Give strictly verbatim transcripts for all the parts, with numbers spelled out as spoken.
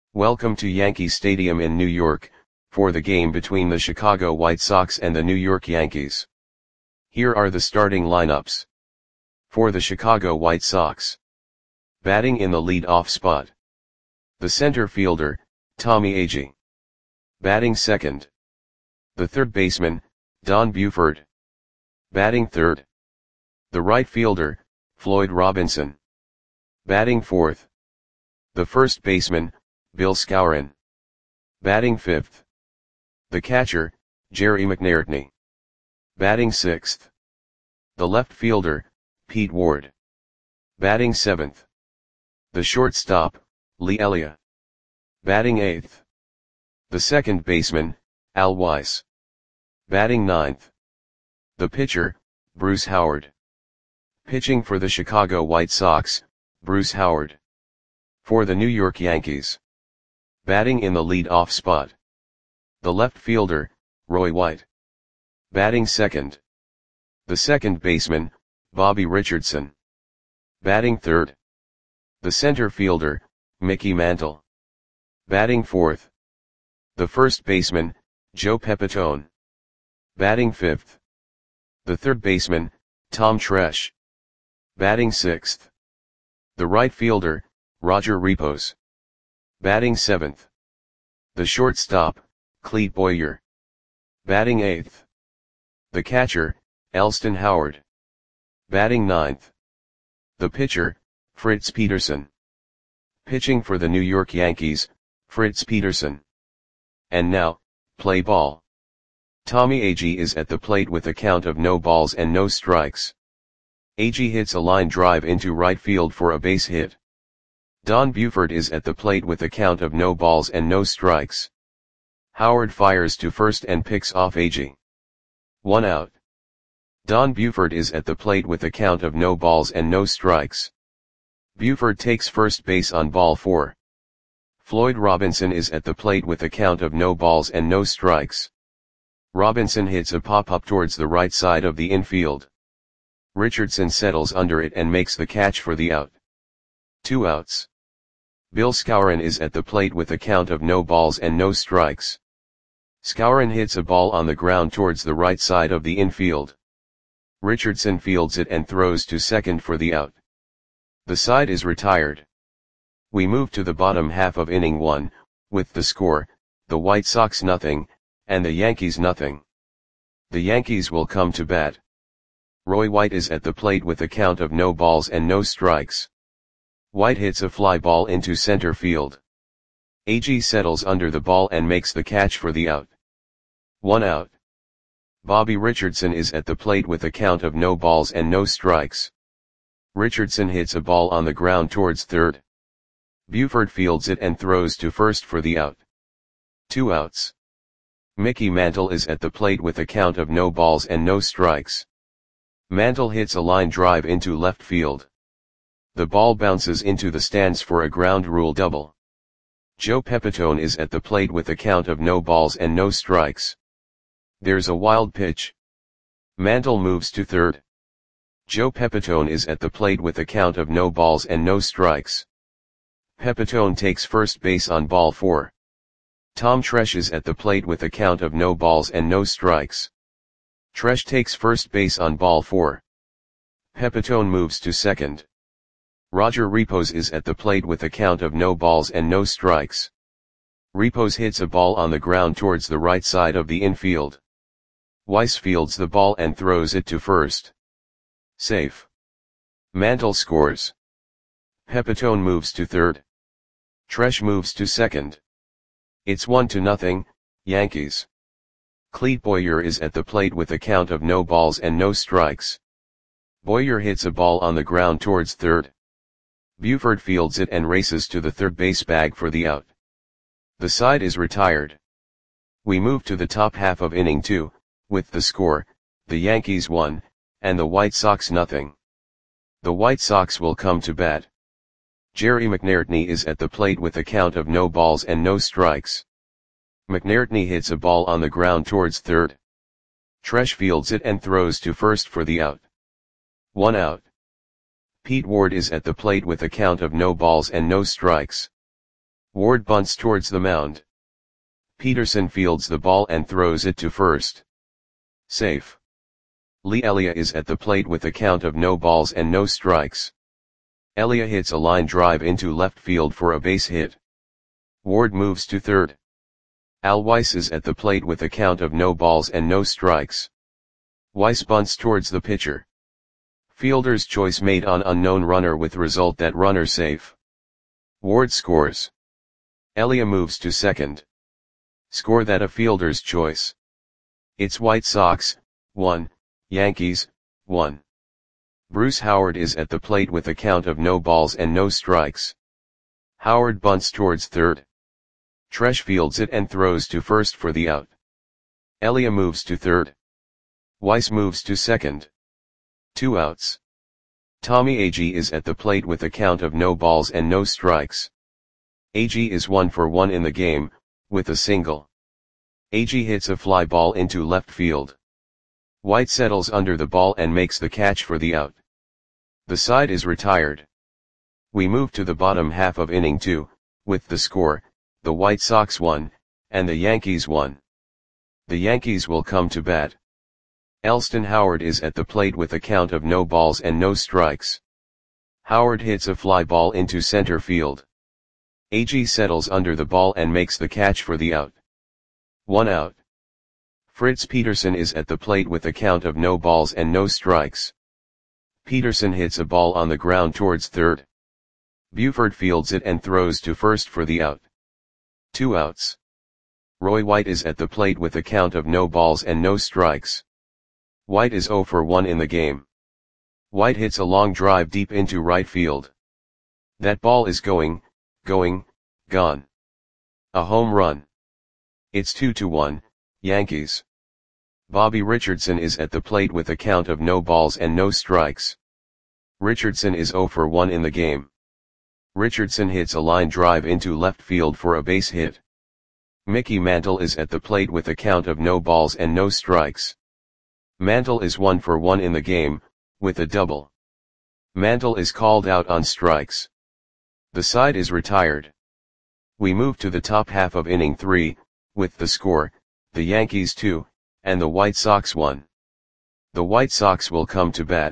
Welcome to Yankee Stadium in New York, for the game between the Chicago White Sox and the New York Yankees. Here are the starting lineups. For the Chicago White Sox. Batting in the lead-off spot. The center fielder, Tommy Agee. Batting second. The third baseman, Don Buford. Batting third. The right fielder, Floyd Robinson. Batting fourth. The first baseman, Bill Skowron. Batting fifth. The catcher, Jerry McNairtney. Batting sixth. The left fielder, Pete Ward. Batting seventh. The shortstop, Lee Elia. Batting eighth. The second baseman, Al Weiss. Batting ninth. The pitcher, Bruce Howard. Pitching for the Chicago White Sox, Bruce Howard. For the New York Yankees. Batting in the lead-off spot. The left fielder, Roy White. Batting second. The second baseman, Bobby Richardson. Batting third. The center fielder, Mickey Mantle. Batting fourth. The first baseman, Joe Pepitone. Batting fifth. The third baseman, Tom Tresh. Batting sixth. The right fielder, Roger Repos. Batting seventh. The shortstop, Clete Boyer. Batting eighth. The catcher, Elston Howard. Batting ninth. The pitcher, Fritz Peterson. Pitching for the New York Yankees, Fritz Peterson. And now, play ball. Tommy Agee is at the plate with a count of no balls and no strikes. Agee hits a line drive into right field for a base hit. Don Buford is at the plate with a count of no balls and no strikes. Howard fires to first and picks off Agee. One out. Don Buford is at the plate with a count of no balls and no strikes. Buford takes first base on ball four. Floyd Robinson is at the plate with a count of no balls and no strikes. Robinson hits a pop-up towards the right side of the infield. Richardson settles under it and makes the catch for the out. Two outs. Bill Skowron is at the plate with a count of no balls and no strikes. Skowron hits a ball on the ground towards the right side of the infield. Richardson fields it and throws to second for the out. The side is retired. We move to the bottom half of inning one, with the score, the White Sox nothing, and the Yankees nothing. The Yankees will come to bat. Roy White is at the plate with a count of no balls and no strikes. White hits a fly ball into center field. Agee settles under the ball and makes the catch for the out. One out. Bobby Richardson is at the plate with a count of no balls and no strikes. Richardson hits a ball on the ground towards third. Buford fields it and throws to first for the out. Two outs. Mickey Mantle is at the plate with a count of no balls and no strikes. Mantle hits a line drive into left field. The ball bounces into the stands for a ground rule double. Joe Pepitone is at the plate with a count of no balls and no strikes. There's a wild pitch. Mantle moves to third. Joe Pepitone is at the plate with a count of no balls and no strikes. Pepitone takes first base on ball four. Tom Tresh is at the plate with a count of no balls and no strikes. Tresh takes first base on ball four. Pepitone moves to second. Roger Repos is at the plate with a count of no balls and no strikes. Repos hits a ball on the ground towards the right side of the infield. Weiss fields the ball and throws it to first. Safe. Mantle scores. Pepitone moves to third. Tresh moves to second. It's one to nothing, Yankees. Clete Boyer is at the plate with a count of no balls and no strikes. Boyer hits a ball on the ground towards third. Buford fields it and races to the third base bag for the out. The side is retired. We move to the top half of inning two, with the score, the Yankees one, and the White Sox nothing. The White Sox will come to bat. Jerry McNairtney is at the plate with a count of no balls and no strikes. McNairtney hits a ball on the ground towards third. Tresh fields it and throws to first for the out. One out. Pete Ward is at the plate with a count of no balls and no strikes. Ward bunts towards the mound. Peterson fields the ball and throws it to first. Safe. Lee Elia is at the plate with a count of no balls and no strikes. Elia hits a line drive into left field for a base hit. Ward moves to third. Al Weiss is at the plate with a count of no balls and no strikes. Weiss bunts towards the pitcher. Fielder's choice made on unknown runner with result that runner safe. Ward scores. Elia moves to second. Score that a fielder's choice. It's White Sox, one, Yankees, one. Bruce Howard is at the plate with a count of no balls and no strikes. Howard bunts towards third. Tresh fields it and throws to first for the out. Elia moves to third. Weiss moves to second. Two outs. Tommy Agee is at the plate with a count of no balls and no strikes. Agee is one for one in the game, with a single. Agee hits a fly ball into left field. White settles under the ball and makes the catch for the out. The side is retired. We move to the bottom half of inning two, with the score, the White Sox won, and the Yankees won. The Yankees will come to bat. Elston Howard is at the plate with a count of no balls and no strikes. Howard hits a fly ball into center field. Agee settles under the ball and makes the catch for the out. One out. Fritz Peterson is at the plate with a count of no balls and no strikes. Peterson hits a ball on the ground towards third. Buford fields it and throws to first for the out. Two outs. Roy White is at the plate with a count of no balls and no strikes. White is zero for one in the game. White hits a long drive deep into right field. That ball is going, going, gone. A home run. It's two to one, Yankees. Bobby Richardson is at the plate with a count of no balls and no strikes. Richardson is zero for one in the game. Richardson hits a line drive into left field for a base hit. Mickey Mantle is at the plate with a count of no balls and no strikes. Mantle is one for one in the game, with a double. Mantle is called out on strikes. The side is retired. We move to the top half of inning three, with the score, the Yankees two, and the White Sox one. The White Sox will come to bat.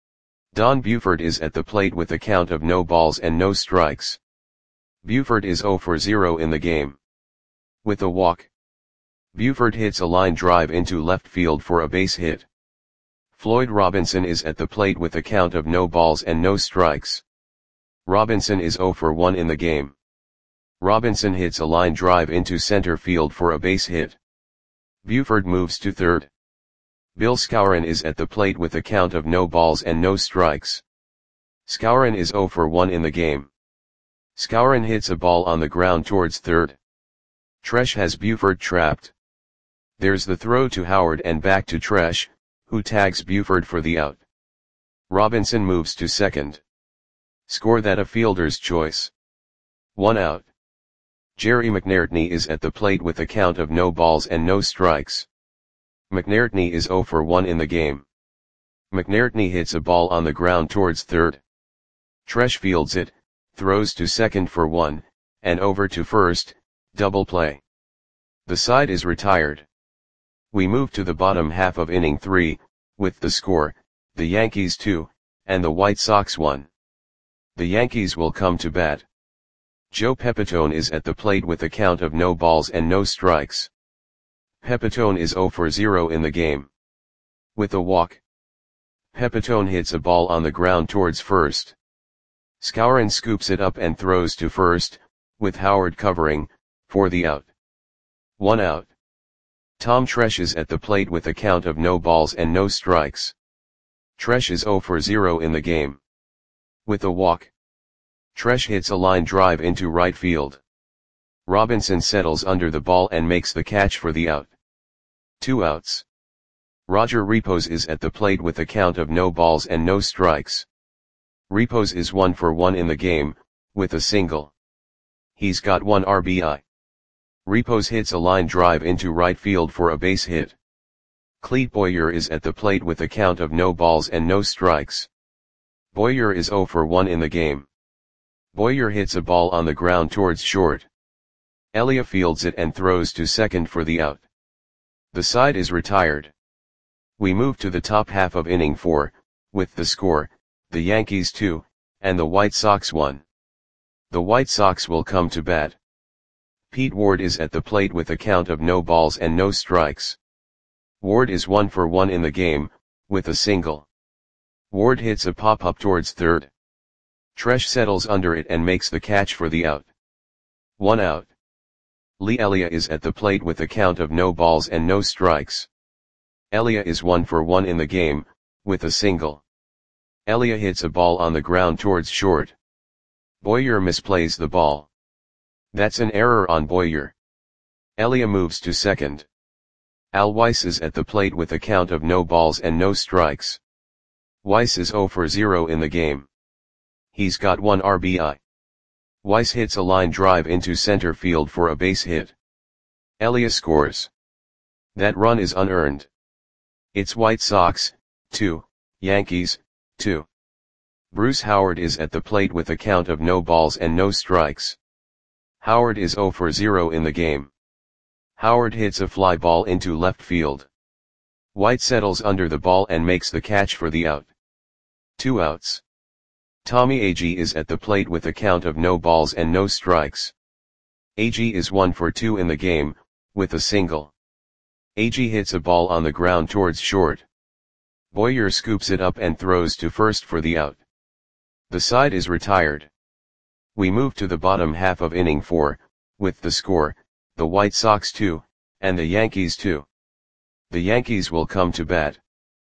Don Buford is at the plate with a count of no balls and no strikes. Buford is zero for zero in the game. With a walk. Buford hits a line drive into left field for a base hit. Floyd Robinson is at the plate with a count of no balls and no strikes. Robinson is zero for one in the game. Robinson hits a line drive into center field for a base hit. Buford moves to third. Bill Skowron is at the plate with a count of no balls and no strikes. Skowron is zero for one in the game. Skowron hits a ball on the ground towards third. Tresh has Buford trapped. There's the throw to Howard and back to Tresh, who tags Buford for the out. Robinson moves to second. Score that a fielder's choice. One out. Jerry McNairtney is at the plate with a count of no balls and no strikes. McNairtney is zero for one in the game. McNairtney hits a ball on the ground towards third. Tresh fields it, throws to second for one, and over to first, double play. The side is retired. We move to the bottom half of inning three, with the score, the Yankees two, and the White Sox one. The Yankees will come to bat. Joe Pepitone is at the plate with a count of no balls and no strikes. Pepitone is zero for zero in the game. With a walk. Pepitone hits a ball on the ground towards first. Skowron scoops it up and throws to first, with Howard covering, for the out. One out. Tom Tresh is at the plate with a count of no balls and no strikes. Tresh is zero for zero in the game. With a walk. Tresh hits a line drive into right field. Robinson settles under the ball and makes the catch for the out. Two outs. Roger Repos is at the plate with a count of no balls and no strikes. Repos is one for one in the game, with a single. He's got one R B I. Repos hits a line drive into right field for a base hit. Clete Boyer is at the plate with a count of no balls and no strikes. Boyer is zero for one in the game. Boyer hits a ball on the ground towards short. Elia fields it and throws to second for the out. The side is retired. We move to the top half of inning four, with the score, the Yankees two, and the White Sox one. The White Sox will come to bat. Pete Ward is at the plate with a count of no balls and no strikes. Ward is one for one in the game, with a single. Ward hits a pop-up towards third. Tresh settles under it and makes the catch for the out. One out. Lee Elia is at the plate with a count of no balls and no strikes. Elia is one for one in the game, with a single. Elia hits a ball on the ground towards short. Boyer misplays the ball. That's an error on Boyer. Elia moves to second. Al Weiss is at the plate with a count of no balls and no strikes. Weiss is zero for zero in the game. He's got one R B I. Weiss hits a line drive into center field for a base hit. Elia scores. That run is unearned. It's White Sox, two, Yankees, two. Bruce Howard is at the plate with a count of no balls and no strikes. Howard is zero for zero in the game. Howard hits a fly ball into left field. White settles under the ball and makes the catch for the out. Two outs. Tommy Agee is at the plate with a count of no balls and no strikes. Agee is one for two in the game, with a single. Agee hits a ball on the ground towards short. Boyer scoops it up and throws to first for the out. The side is retired. We move to the bottom half of inning four, with the score, the White Sox two, and the Yankees two. The Yankees will come to bat.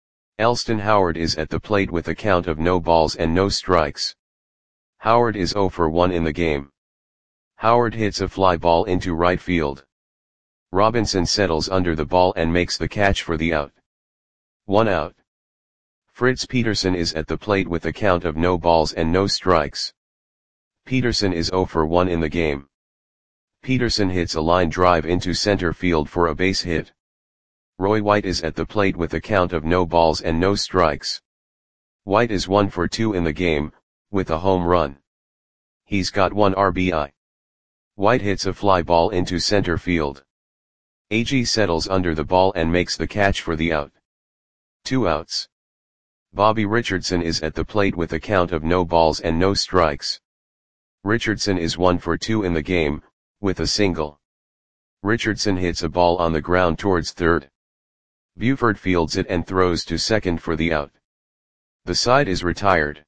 Elston Howard is at the plate with a count of no balls and no strikes. Howard is zero for one in the game. Howard hits a fly ball into right field. Robinson settles under the ball and makes the catch for the out. One out. Fritz Peterson is at the plate with a count of no balls and no strikes. Peterson is zero for one in the game. Peterson hits a line drive into center field for a base hit. Roy White is at the plate with a count of no balls and no strikes. White is one for two in the game, with a home run. He's got one R B I. White hits a fly ball into center field. Agee settles under the ball and makes the catch for the out. Two outs. Bobby Richardson is at the plate with a count of no balls and no strikes. Richardson is one for two in the game, with a single. Richardson hits a ball on the ground towards third. Buford fields it and throws to second for the out. The side is retired.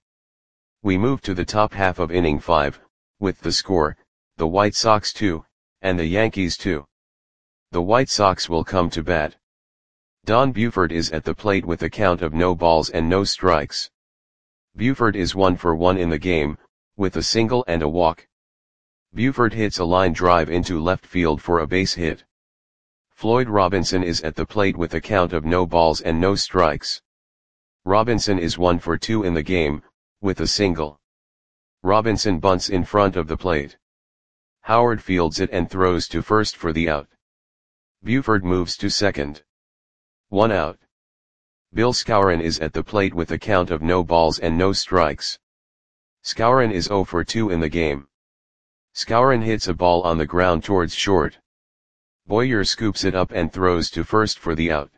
We move to the top half of inning five, with the score, the White Sox two, and the Yankees two. The White Sox will come to bat. Don Buford is at the plate with a count of no balls and no strikes. Buford is one for one in the game, with a single and a walk. Buford hits a line drive into left field for a base hit. Floyd Robinson is at the plate with a count of no balls and no strikes. Robinson is one for two in the game, with a single. Robinson bunts in front of the plate. Howard fields it and throws to first for the out. Buford moves to second. One out. Bill Skowron is at the plate with a count of no balls and no strikes. Skowron is zero for two in the game. Skowron hits a ball on the ground towards short. Boyer scoops it up and throws to first for the out.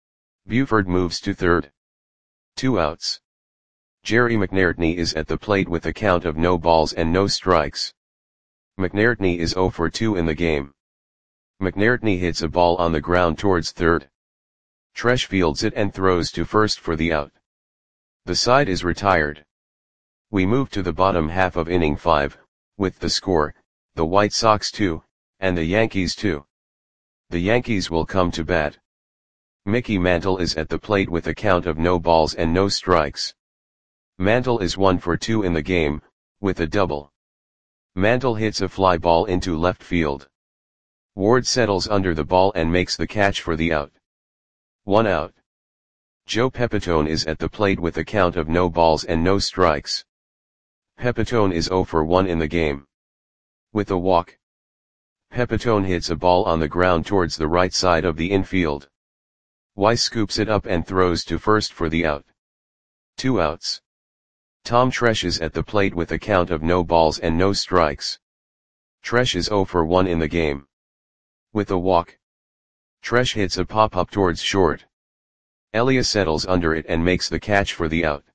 Buford moves to third. Two outs. Jerry McNairtney is at the plate with a count of no balls and no strikes. McNairtney is zero for two in the game. McNairtney hits a ball on the ground towards third. Tresh fields it and throws to first for the out. The side is retired. We move to the bottom half of inning five, with the score, the White Sox two, and the Yankees two. The Yankees will come to bat. Mickey Mantle is at the plate with a count of no balls and no strikes. Mantle is one for two in the game, with a double. Mantle hits a fly ball into left field. Ward settles under the ball and makes the catch for the out. One out. Joe Pepitone is at the plate with a count of no balls and no strikes. Pepitone is zero for one in the game. With a walk. Pepitone hits a ball on the ground towards the right side of the infield. Weiss scoops it up and throws to first for the out. Two outs. Tom Tresh is at the plate with a count of no balls and no strikes. Tresh is zero for one in the game. With a walk, Tresh hits a pop-up towards short. Elia settles under it and makes the catch for the out.